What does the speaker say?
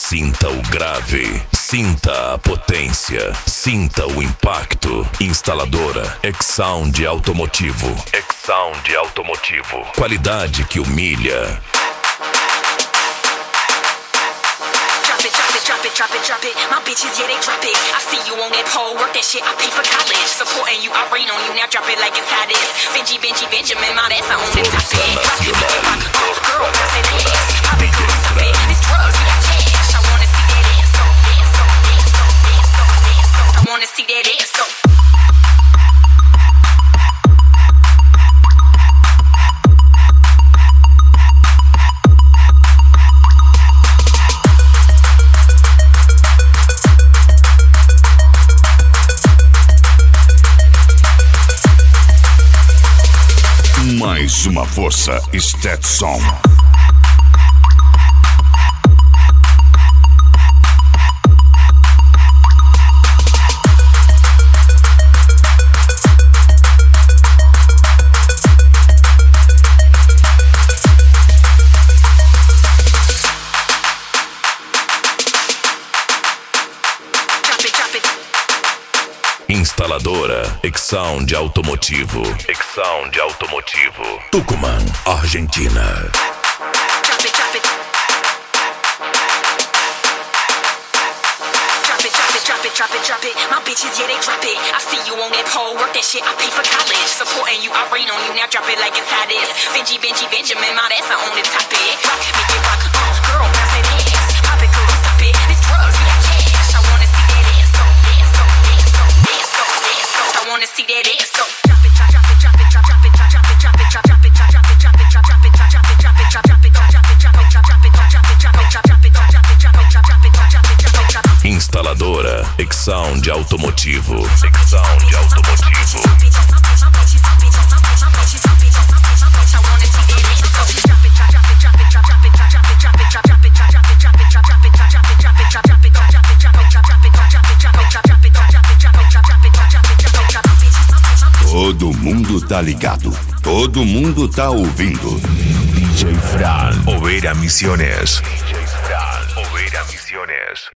Sinta o grave, sinta a potência, sinta o impacto. Instaladora X-Sound Automotivo. X-Sound Automotivo. Qualidade que humilha. Drop it, my bitches, yeah, they drop it. I see you on that pole, work that shit, I pay for college. Supporting you, I rain on you, now drop it like it's hot is. Benjamin, my that's on the top it. Rock it, girl, pass that ass. Pop it, girl, stop it. This drugs, we got cash. I wanna see that ass, so dance, so dance, so dance, so dance, so. I wanna see that ass, so. Mais uma força Stetson. Instaladora X-Sound Automotivo. X-Sound Automotivo. Tucumã, Argentina. Drop it. Drop it. My bitches, yeah, they drop it. I see you on that pole, work that shit, I pay for college. Supporting you, I rain on you, now drop it like it's hot is. Benjamin, my that's on the top it. Rock, make it rock, girl, pass that ass. Pop it, girl, stop it. This drugs, we got cash. I wanna see that ass, so dance, so dance, so dance, so dance, so. I wanna see that ass, so. Drop it. Instaladora X-Sound Automotivo. X-Sound Automotivo. Todo mundo tá ligado. Todo mundo tá ouvindo. DJ Fran. Oveira Misiones. DJ Fran. Oveira Misiones.